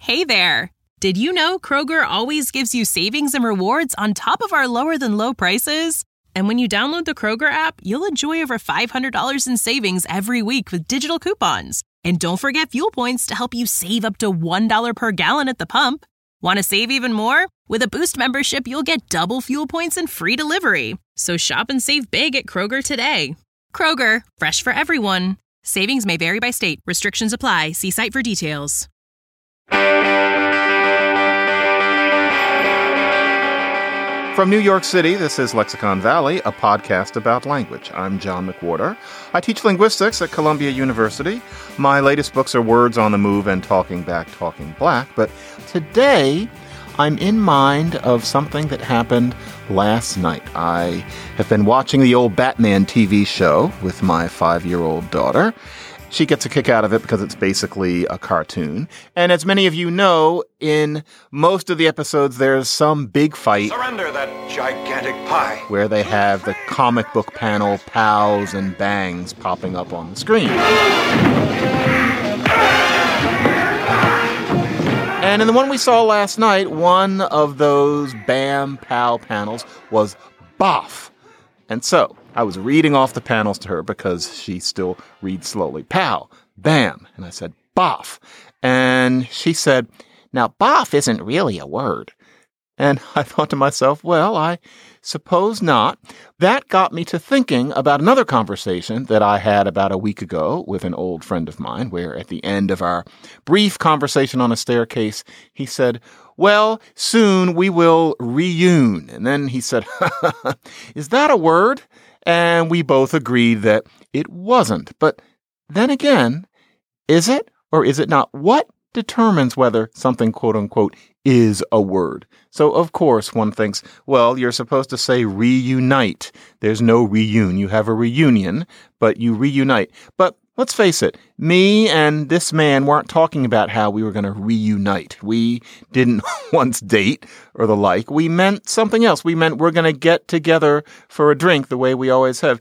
Hey there! Did you know Kroger always gives you savings and rewards on top of our lower-than-low prices? And when you download the Kroger app, you'll enjoy over $500 in savings every week with digital coupons. And don't forget fuel points to help you save up to $1 per gallon at the pump. Want to save even more? With a Boost membership, you'll get double fuel points and free delivery. So shop and save big at Kroger today. Kroger, fresh for everyone. Savings may vary by state. Restrictions apply. See site for details. From New York City, this is Lexicon Valley, a podcast about language. I'm John McWhorter. I teach linguistics at Columbia University. My latest books are Words on the Move and Talking Back, Talking Black. But today, I'm in mind of something that happened last night. I have been watching the old Batman TV show with my 5-year-old daughter. She gets a kick out of it because it's basically a cartoon. And as many of you know, in most of the episodes, there's some big fight. Surrender that gigantic pie. Where they have the comic book panel, pows and bangs popping up on the screen. And in the one we saw last night, one of those bam, pow panels was boff. And so I was reading off the panels to her because she still reads slowly. Pow, bam. And I said, boff. And she said, now, boff isn't really a word. And I thought to myself, well, I suppose not. That got me to thinking about another conversation that I had about a week ago with an old friend of mine, where at the end of our brief conversation on a staircase, he said, well, soon we will reune. And then he said, is that a word? And we both agreed that it wasn't. But then again, is it or is it not? What determines whether something, quote unquote, is a word? So, of course, one thinks, well, you're supposed to say reunite. There's no reune. You have a reunion, but you reunite. But let's face it, me and this man weren't talking about how we were going to reunite. We didn't once date or the like. We meant something else. We meant we're going to get together for a drink the way we always have.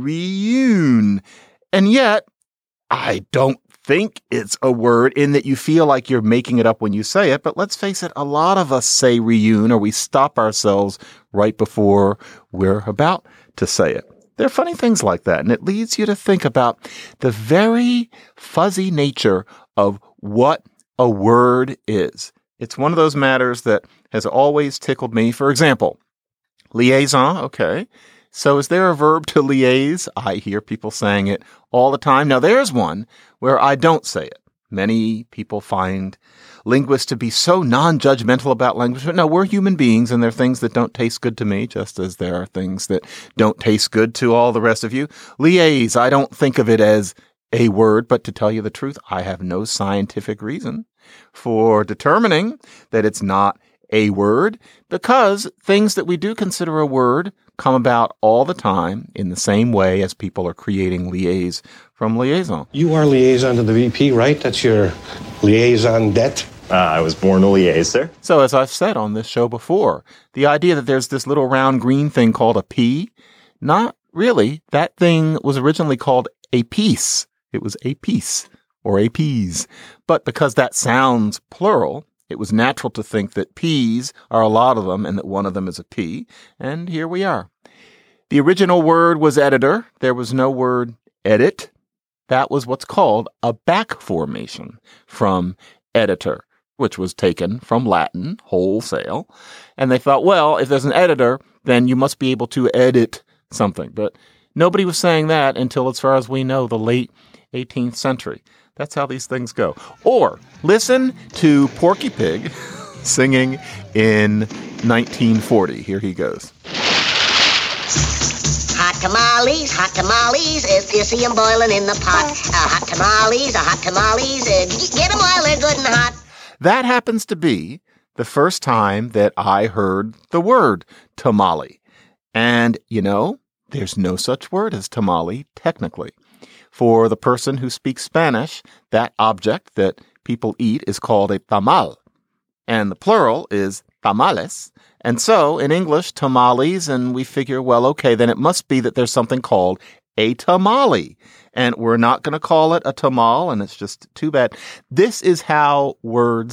Reune. And yet, I don't think it's a word in that you feel like you're making it up when you say it. But let's face it, a lot of us say reune or we stop ourselves right before we're about to say it. There are funny things like that, and it leads you to think about the very fuzzy nature of what a word is. It's one of those matters that has always tickled me. For example, liaison, okay. So is there a verb to liaise? I hear people saying it all the time. Now, there's one where I don't say it. Many people find linguists to be so non-judgmental about language. But no, we're human beings, and there are things that don't taste good to me, just as there are things that don't taste good to all the rest of you. Liaise, I don't think of it as a word, but to tell you the truth, I have no scientific reason for determining that it's not a word, because things that we do consider a word come about all the time in the same way as people are creating liaise from liaison. You are liaison to the VP, right? That's your liaison debt? I was born a liaiser. So as I've said on this show before, the idea that there's this little round green thing called a pea, not really. That thing was originally called a piece. It was a piece or a peas. But because that sounds plural, it was natural to think that peas are a lot of them and that one of them is a pea. And here we are. The original word was editor. There was no word edit. That was what's called a back formation from editor, which was taken from Latin, wholesale. And they thought, well, if there's an editor, then you must be able to edit something. But nobody was saying that until, as far as we know, the late 18th century. That's how these things go. Or listen to Porky Pig singing in 1940. Here he goes. Hot tamales, you see them boiling in the pot. Hot tamales, get them while they're good and hot. That happens to be the first time that I heard the word tamale. And, you know, there's no such word as tamale, technically. For the person who speaks Spanish, that object that people eat is called a tamal. And the plural is tamales. And so in English, tamales, and we figure, well, okay, then it must be that there's something called a tamale. And we're not going to call it a tamal, and it's just too bad. This is how words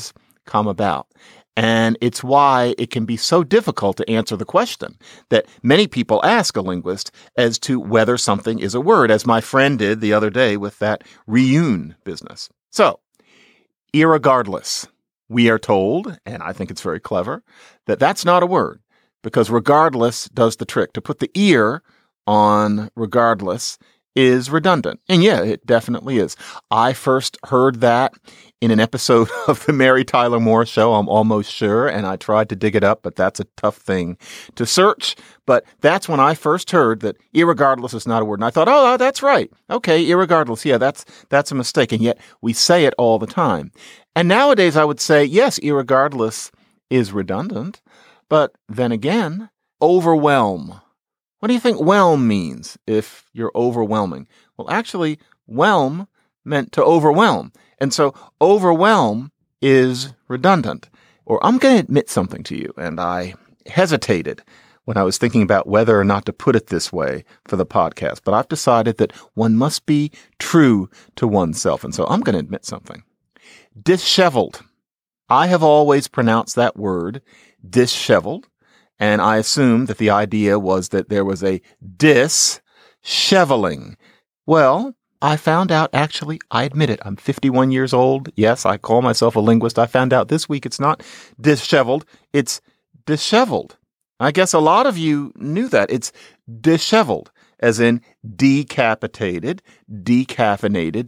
come about. And it's why it can be so difficult to answer the question that many people ask a linguist as to whether something is a word, as my friend did the other day with that reun business. So, irregardless, we are told, and I think it's very clever, that that's not a word because regardless does the trick. To put the ear on regardless is redundant. And yeah, it definitely is. I first heard that in an episode of the Mary Tyler Moore Show, I'm almost sure, and I tried to dig it up, but that's a tough thing to search. But that's when I first heard that irregardless is not a word. And I thought, oh, that's right. Okay, irregardless. Yeah, that's a mistake. And yet we say it all the time. And nowadays I would say, yes, irregardless is redundant. But then again, overwhelm. What do you think whelm means if you're overwhelming? Well, actually, whelm meant to overwhelm. And so overwhelm is redundant. Or I'm going to admit something to you, and I hesitated when I was thinking about whether or not to put it this way for the podcast. But I've decided that one must be true to oneself. And so I'm going to admit something. Disheveled. I have always pronounced that word disheveled. And I assumed that the idea was that there was a disheveling. Well, I found out, actually, I admit it, I'm 51 years old. Yes, I call myself a linguist. I found out this week it's not disheveled, it's disheveled. I guess a lot of you knew that. It's disheveled, as in decapitated, decaffeinated,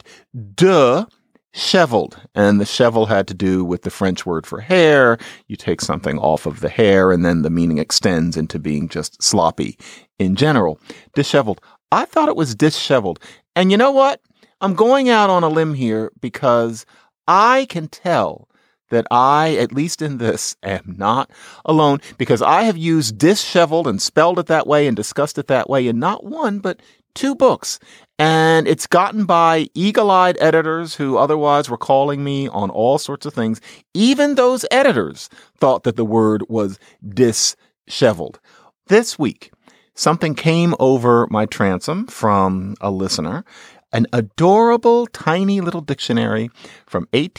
disheveled. And the shovel had to do with the French word for hair. You take something off of the hair and then the meaning extends into being just sloppy in general. Disheveled. I thought it was disheveled. And you know what? I'm going out on a limb here because I can tell that I, at least in this, am not alone because I have used disheveled and spelled it that way and discussed it that way in not one, but 2 books. And it's gotten by eagle-eyed editors who otherwise were calling me on all sorts of things. Even those editors thought that the word was disheveled. This week, something came over my transom from a listener, an adorable tiny little dictionary from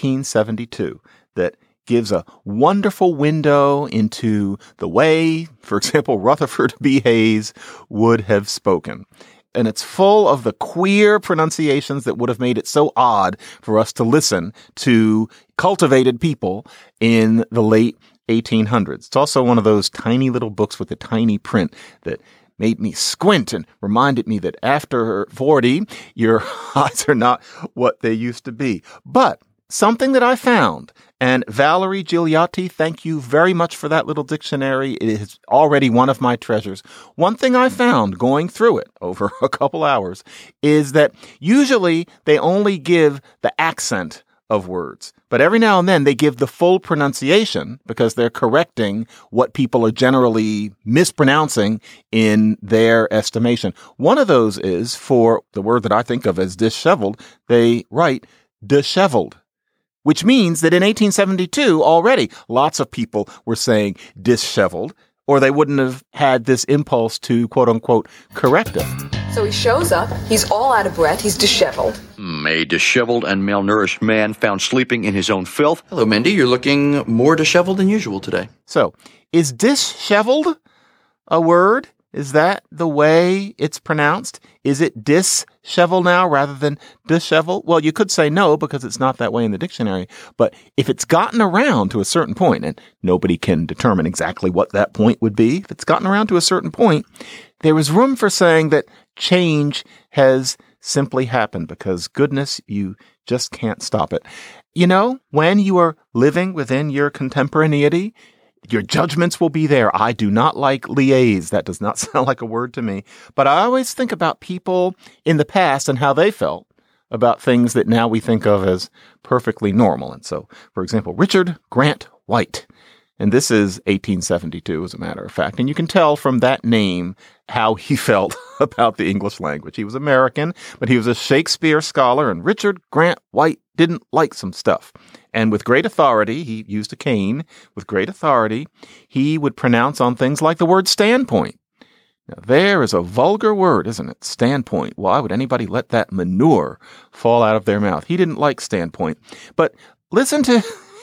1872 that gives a wonderful window into the way, for example, Rutherford B. Hayes would have spoken. And it's full of the queer pronunciations that would have made it so odd for us to listen to cultivated people in the late 1800s. It's also one of those tiny little books with the tiny print that made me squint and reminded me that after 40, your eyes are not what they used to be. But something that I found, and Valerie Gigliotti, thank you very much for that little dictionary. It is already one of my treasures. One thing I found going through it over a couple hours is that usually they only give the accent of words. But every now and then they give the full pronunciation because they're correcting what people are generally mispronouncing in their estimation. One of those is for the word that I think of as disheveled, they write disheveled, which means that in 1872 already lots of people were saying disheveled, or they wouldn't have had this impulse to quote unquote correct it. So he shows up, he's all out of breath, he's disheveled. A disheveled and malnourished man found sleeping in his own filth. Hello, Mindy. You're looking more disheveled than usual today. So, is disheveled a word? Is that the way it's pronounced? Is it dishevel now rather than dishevel? Well, you could say no because it's not that way in the dictionary. But if it's gotten around to a certain point, and nobody can determine exactly what that point would be, if it's gotten around to a certain point, there is room for saying that change has simply happened because, goodness, you just can't stop it. You know, when you are living within your contemporaneity, your judgments will be there. I do not like liaise. That does not sound like a word to me. But I always think about people in the past and how they felt about things that now we think of as perfectly normal. And so, for example, Richard Grant White. And this is 1872, as a matter of fact. And you can tell from that name how he felt about the English language. He was American, but he was a Shakespeare scholar. And Richard Grant White didn't like some stuff. And with great authority, he used a cane. With great authority, he would pronounce on things like the word standpoint. Now, there is a vulgar word, isn't it? Standpoint. Why would anybody let that manure fall out of their mouth? He didn't like standpoint. But listen to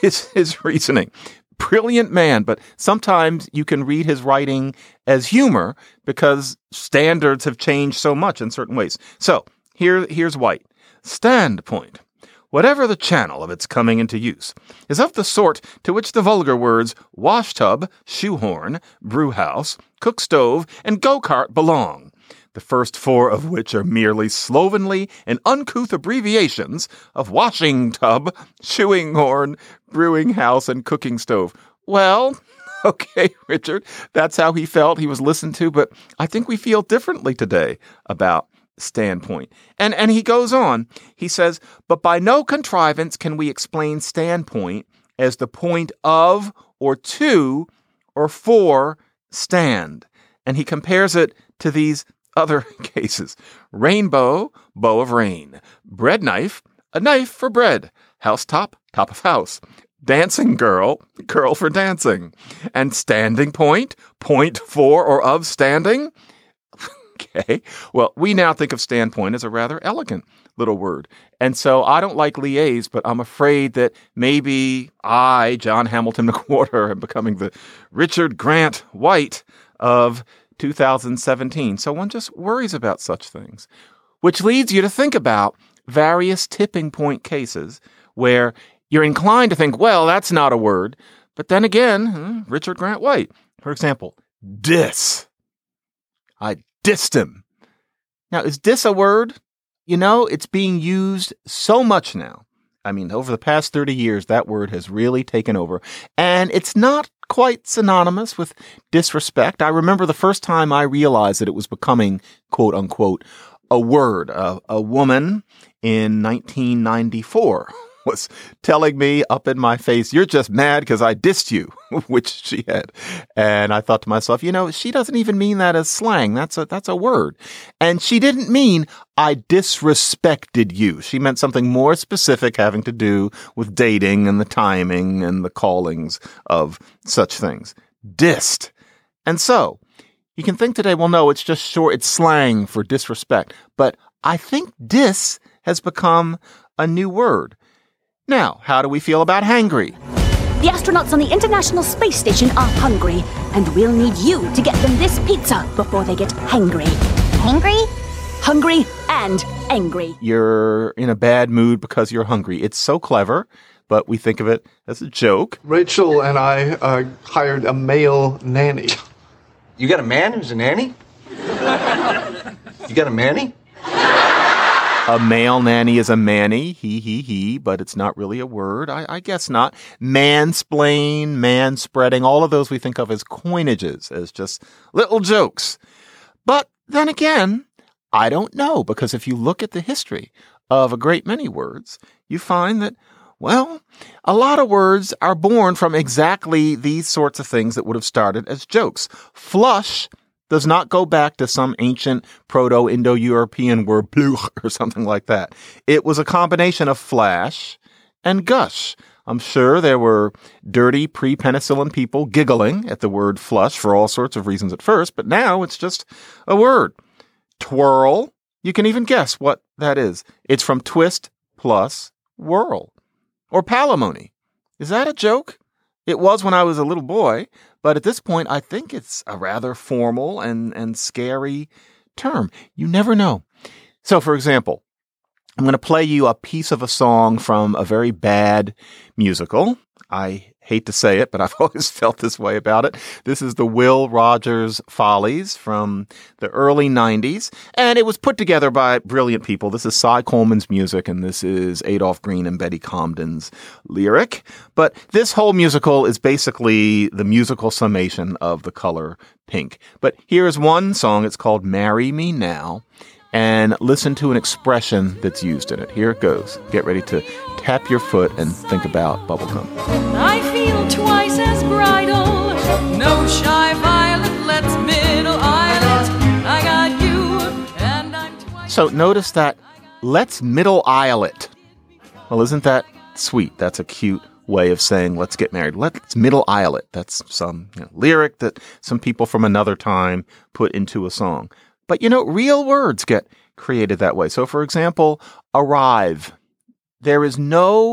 his reasoning. Brilliant man, but sometimes you can read his writing as humor because standards have changed so much in certain ways. So here's White. Standpoint, whatever the channel of its coming into use, is of the sort to which the vulgar words washtub, shoehorn, brewhouse, cook stove, and go-kart belong. The first four of which are merely slovenly and uncouth abbreviations of washing tub, shoeing horn, brewing house, and cooking stove. Well, okay, Richard, that's how he felt. He was listened to, but I think we feel differently today about standpoint. And he goes on. He says, but by no contrivance can we explain standpoint as the point of or to or for stand. And he compares it to these other cases. Rainbow, bow of rain. Bread knife, a knife for bread. Housetop, top of house. Dancing girl, girl for dancing. And standing point, point for or of standing. Okay. Well, we now think of standpoint as a rather elegant little word. And so I don't like liaise, but I'm afraid that maybe I, John Hamilton McWhorter, am becoming the Richard Grant White of 2017. So one just worries about such things, which leads you to think about various tipping point cases where you're inclined to think, well, that's not a word. But then again, Richard Grant White, for example, diss. I dissed him. Now, is diss a word? You know, it's being used so much now. I mean, over the past 30 years, that word has really taken over. And it's not quite synonymous with disrespect. I remember the first time I realized that it was becoming, quote unquote, a word. A woman in 1994 was telling me up in my face, you're just mad because I dissed you, which she had. And I thought to myself, you know, she doesn't even mean that as slang. That's a word. And she didn't mean I disrespected you. She meant something more specific having to do with dating and the timing and the callings of such things. Dissed. And so you can think today, well, no, it's just short. It's slang for disrespect. But I think diss has become a new word. Now, how do we feel about hangry? The astronauts on the International Space Station are hungry, and we'll need you to get them this pizza before they get hangry. Hangry? Hungry and angry. You're in a bad mood because you're hungry. It's so clever, but we think of it as a joke. Rachel and I hired a male nanny. You got a man who's a nanny? You got a manny? A male nanny is a manny, he, but it's not really a word. I guess not. Mansplain, manspreading, all of those we think of as coinages, as just little jokes. But then again, I don't know, because if you look at the history of a great many words, you find that, well, a lot of words are born from exactly these sorts of things that would have started as jokes. Flush does not go back to some ancient Proto-Indo-European word, pluch, or something like that. It was a combination of flash and gush. I'm sure there were dirty pre-penicillin people giggling at the word flush for all sorts of reasons at first, but now it's just a word. Twirl, you can even guess what that is. It's from twist plus whirl. Or palimony. Is that a joke? It was when I was a little boy, but at this point, I think it's a rather formal and scary term. You never know. So, for example, I'm going to play you a piece of a song from a very bad musical. I hate to say it, but I've always felt this way about it. This is the Will Rogers Follies from the early 90s, and it was put together by brilliant people. This is Cy Coleman's music, and this is Adolph Green and Betty Comden's lyric. But this whole musical is basically the musical summation of The Color Pink. But here's one song. It's called Marry Me Now. And listen to an expression that's used in it. Here it goes. Get ready to tap your foot and think about bubblegum. I feel twice as bridal. No shy violet, let's middle islet. I got you, and I'm twice. So notice that let's middle aisle it. Well, isn't that sweet? That's a cute way of saying let's get married. Let's middle aisle it. That's some lyric that some people from another time put into a song. But, real words get created that way. So, for example, arrive. There is no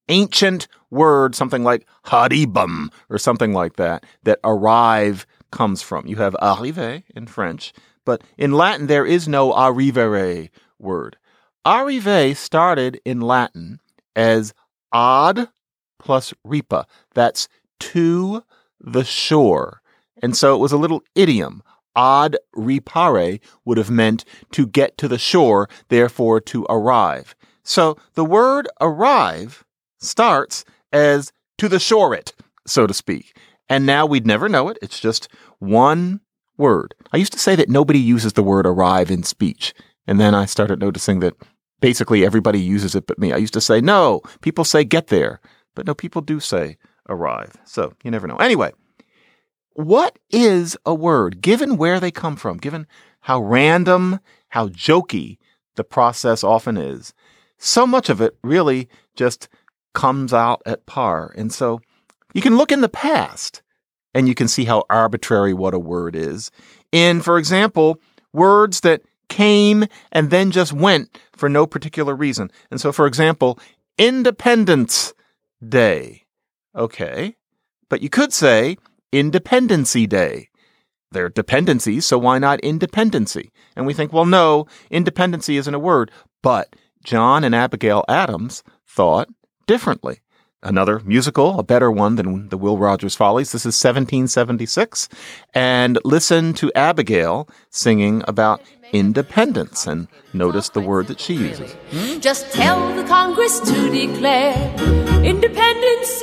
ancient word, something like haribum or something like that arrive comes from. You have arriver in French, but in Latin there is no arrivere word. Arrive started in Latin as ad plus ripa. That's to the shore. And so it was a little idiom. Ad ripare would have meant to get to the shore, therefore to arrive. So the word arrive starts as to the shore it, so to speak. And now we'd never know it. It's just one word. I used to say that nobody uses the word arrive in speech. And then I started noticing that basically everybody uses it but me. I used to say, no, people say get there. But no, people do say arrive. So you never know. Anyway, what is a word, given where they come from, given how random, how jokey the process often is? So much of it really just comes out at par. And so you can look in the past and you can see how arbitrary what a word is. In, for example, words that came and then just went for no particular reason. And so, for example, Independence Day. Okay. But you could say Independency Day. They're dependencies, so why not independency? And we think, well, no, independency isn't a word. But John and Abigail Adams thought differently. Another musical, a better one than the Will Rogers Follies. This is 1776. And listen to Abigail singing about independence and notice the word that she uses. Just tell the Congress to declare independency.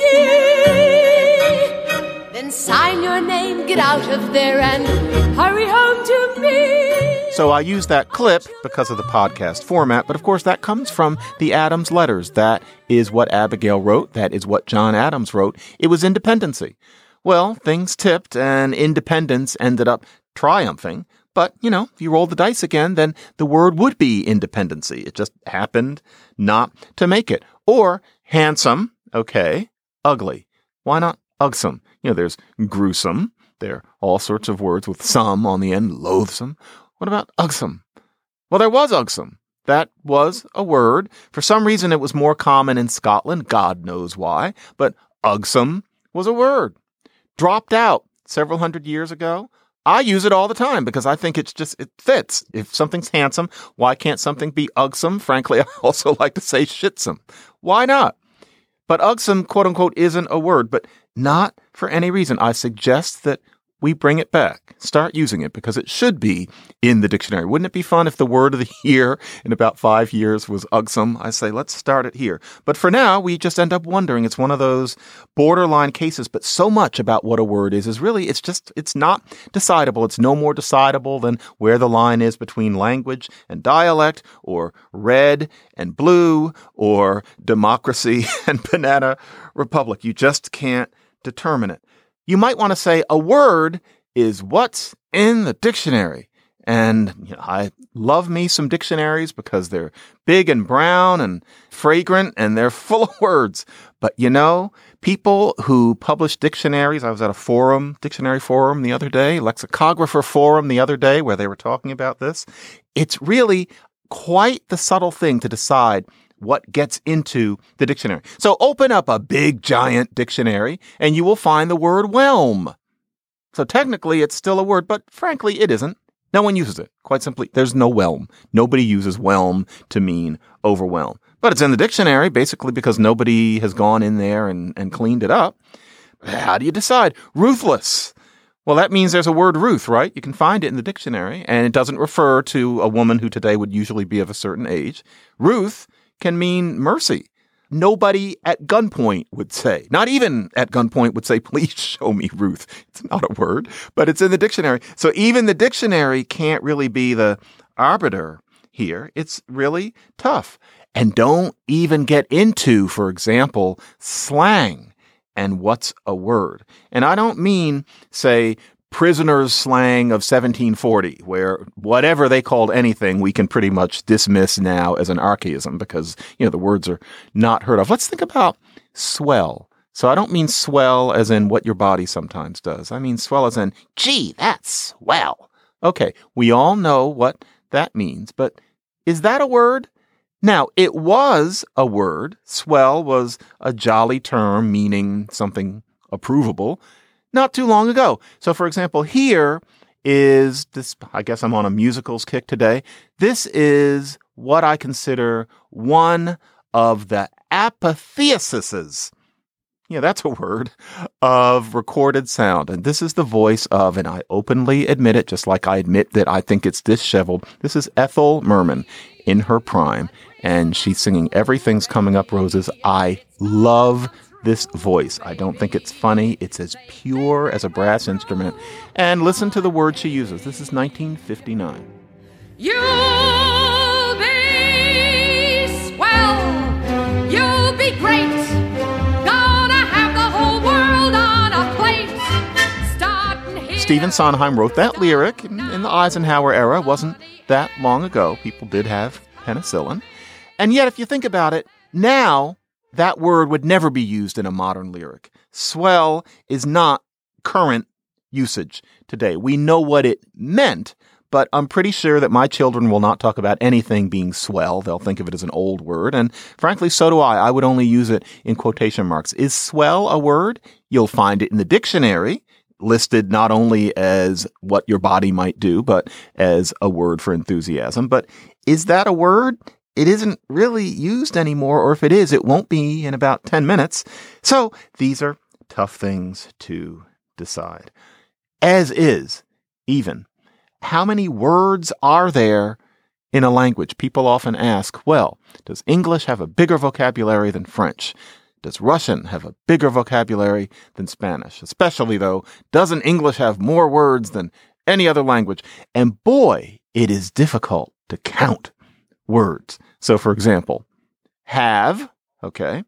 Then sign your name, get out of there, and hurry home to me. So I use that clip because of the podcast format, but of course that comes from the Adams letters. That is what Abigail wrote. That is what John Adams wrote. It was independency. Well, things tipped and independence ended up triumphing. But, you know, if you roll the dice again, then the word would be independency. It just happened not to make it. Or handsome. Okay. Ugly. Why not ugsome? You know, there's gruesome. There are all sorts of words with some on the end. Loathsome. What about ugsome? Well, there was ugsome. That was a word. For some reason, it was more common in Scotland. God knows why. But ugsome was a word. Dropped out several hundred years ago. I use it all the time because I think it fits. If something's handsome, why can't something be ugsome? Frankly, I also like to say shitsome. Why not? But ugsome, quote unquote, isn't a word, but not for any reason. I suggest that we bring it back. Start using it because it should be in the dictionary. Wouldn't it be fun if the word of the year in about 5 years was ugsome? I say, let's start it here. But for now, we just end up wondering. It's one of those borderline cases, but so much about what a word is really, it's not decidable. It's no more decidable than where the line is between language and dialect, or red and blue, or democracy and banana republic. You just can't determine it. You might want to say a word is what's in the dictionary. And you know, I love me some dictionaries because they're big and brown and fragrant and they're full of words. But you know, people who publish dictionaries, I was at a dictionary forum the other day, lexicographer forum the other day where they were talking about this. It's really quite the subtle thing to decide what gets into the dictionary. So open up a big, giant dictionary and you will find the word whelm. So technically it's still a word, but frankly, it isn't. No one uses it. Quite simply, there's no whelm. Nobody uses whelm to mean overwhelm. But it's in the dictionary basically because nobody has gone in there and cleaned it up. How do you decide? Ruthless. Well, that means there's a word Ruth, right? You can find it in the dictionary and it doesn't refer to a woman who today would usually be of a certain age. Ruth can mean mercy. Nobody at gunpoint would say, not even at gunpoint would say, please show me Ruth. It's not a word, but it's in the dictionary. So even the dictionary can't really be the arbiter here. It's really tough. And don't even get into, for example, slang and what's a word. And I don't mean, say, prisoners' slang of 1740, where whatever they called anything, we can pretty much dismiss now as an archaism because, you know, the words are not heard of. Let's think about swell. So I don't mean swell as in what your body sometimes does. I mean swell as in, gee, that's swell. Okay, we all know what that means, but is that a word? Now, it was a word. Swell was a jolly term meaning something approvable not too long ago. So, for example, here is this, I guess I'm on a musicals kick today. This is what I consider one of the apotheosis. Yeah, that's a word of recorded sound. And this is the voice of, and I openly admit it, just like I admit that I think it's disheveled. This is Ethel Merman in her prime. And she's singing Everything's Coming Up Roses. I love this voice. I don't think it's funny. It's as pure as a brass instrument. And listen to the words she uses. This is 1959. You'll be swell. You'll be great. Gonna have the whole world on a plate. Stephen Sondheim wrote that lyric in the Eisenhower era. Wasn't that long ago. People did have penicillin. And yet, if you think about it, now that word would never be used in a modern lyric. Swell is not current usage today. We know what it meant, but I'm pretty sure that my children will not talk about anything being swell. They'll think of it as an old word. And frankly, so do I. I would only use it in quotation marks. Is swell a word? You'll find it in the dictionary, listed not only as what your body might do, but as a word for enthusiasm. But is that a word? It isn't really used anymore, or if it is, it won't be in about 10 minutes. So these are tough things to decide. As is, even, how many words are there in a language? People often ask, well, does English have a bigger vocabulary than French? Does Russian have a bigger vocabulary than Spanish? Especially, though, doesn't English have more words than any other language? And boy, it is difficult to count words. So, for example, have, okay,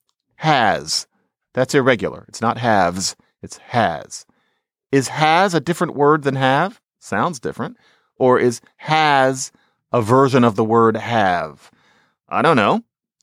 has. That's irregular. It's not haves, it's has. Is has a different word than have? Sounds different. Or is has a version of the word have? I don't know.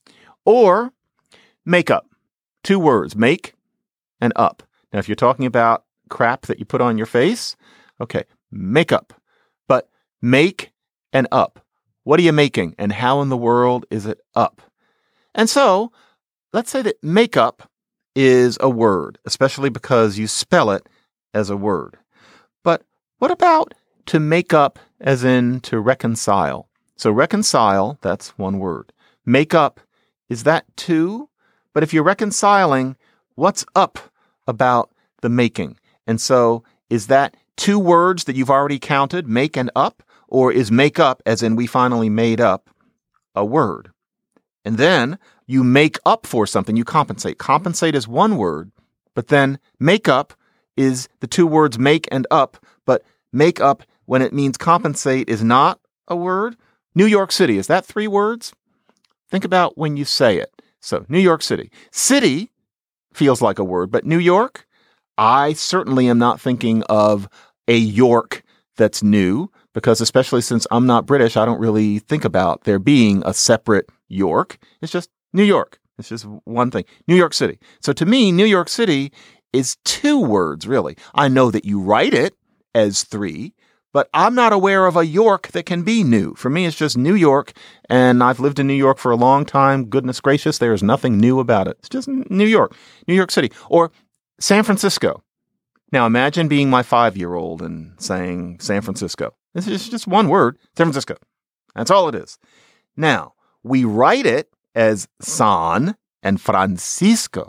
Or makeup. 2 words, make and up. Now, if you're talking about crap that you put on your face, okay, makeup. But make and up. What are you making, and how in the world is it up? And so let's say that makeup is a word, especially because you spell it as a word. But what about to make up as in to reconcile? So reconcile, that's one word. Make up, is that 2? But if you're reconciling, what's up about the making? And so is that 2 words that you've already counted, make and up? Or is make up, as in we finally made up, a word? And then you make up for something, you compensate. Compensate is 1 word, but then make up is the 2 words make and up, but make up when it means compensate is not a word. New York City, is that 3 words? Think about when you say it. So New York City. City feels like a word, but New York, I certainly am not thinking of a York that's new, because especially since I'm not British, I don't really think about there being a separate York. It's just New York. It's just one thing. New York City. So to me, New York City is 2 words, really. I know that you write it as 3, but I'm not aware of a York that can be new. For me, it's just New York, and I've lived in New York for a long time. Goodness gracious, there is nothing new about it. It's just New York City, or San Francisco. Now imagine being my 5-year-old and saying San Francisco. This is just 1 word, San Francisco. That's all it is. Now, we write it as San and Francisco.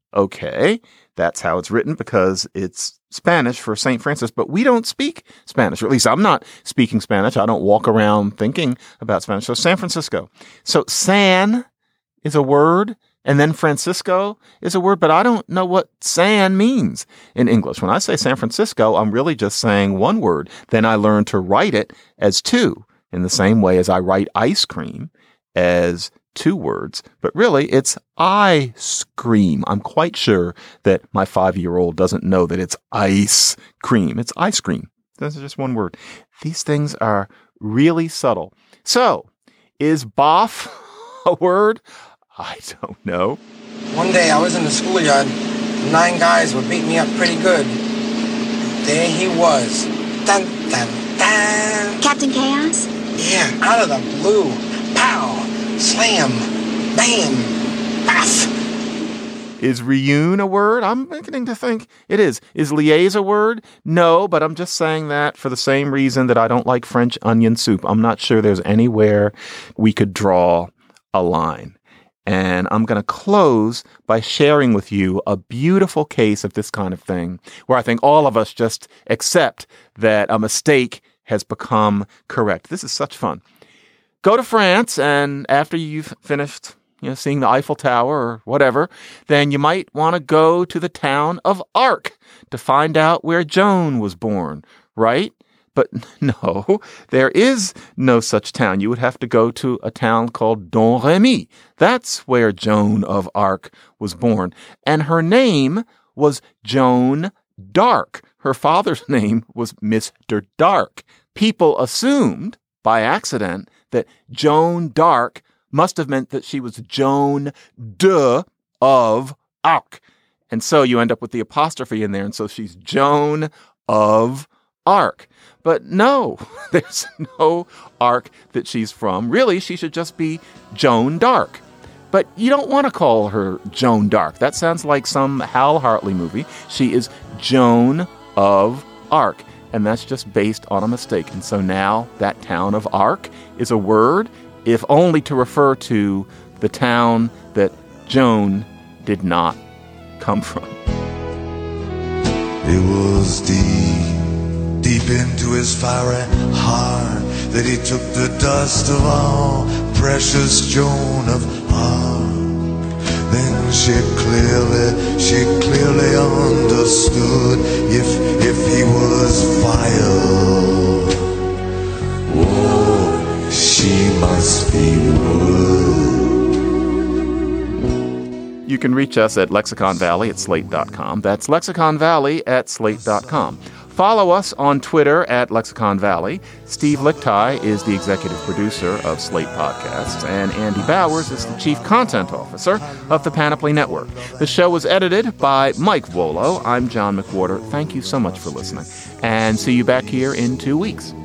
Okay, that's how it's written because it's Spanish for St. Francis, but we don't speak Spanish, or at least I'm not speaking Spanish. I don't walk around thinking about Spanish. So San Francisco. So San is a word, and then Francisco is a word, but I don't know what San means in English. When I say San Francisco, I'm really just saying 1 word. Then I learned to write it as 2, in the same way as I write ice cream as 2 words. But really, it's ice cream. I'm quite sure that my 5-year-old doesn't know that it's ice cream. It's ice cream. That's just 1 word. These things are really subtle. So, is boff a word? I don't know. One day I was in the schoolyard. 9 guys were beating me up pretty good. There he was. Dun, dun, dun. Captain Chaos? Yeah, out of the blue. Pow! Slam. Bam. Baff. Is reune a word? I'm beginning to think it is. Is liaise a word? No, but I'm just saying that for the same reason that I don't like French onion soup. I'm not sure there's anywhere we could draw a line. And I'm going to close by sharing with you a beautiful case of this kind of thing where I think all of us just accept that a mistake has become correct. This is such fun. Go to France, and after you've finished seeing the Eiffel Tower or whatever, then you might want to go to the town of Arc to find out where Joan was born, right? But no, there is no such town. You would have to go to a town called Domremy. That's where Joan of Arc was born. And her name was Joan Dark. Her father's name was Mr. Dark. People assumed by accident that Joan Dark must have meant that she was Joan of Arc. And so you end up with the apostrophe in there. And so she's Joan of Arc. But no, there's no Arc that she's from. Really, she should just be Joan Dark. But you don't want to call her Joan Dark. That sounds like some Hal Hartley movie. She is Joan of Arc. And that's just based on a mistake. And so now that town of Arc is a word, if only to refer to the town that Joan did not come from. It was deep into his fiery heart that he took the dust of all precious Joan of Arc. Then she clearly understood if he was vile, oh, she must be wood. You can reach us at Lexicon Valley at slate.com. That's Lexicon Valley at slate.com. Follow us on Twitter at Lexicon Valley. Steve Lickteig is the executive producer of Slate Podcasts, and Andy Bowers is the chief content officer of the Panoply Network. The show was edited by Mike Volo. I'm John McWhorter. Thank you so much for listening, and see you back here in 2 weeks.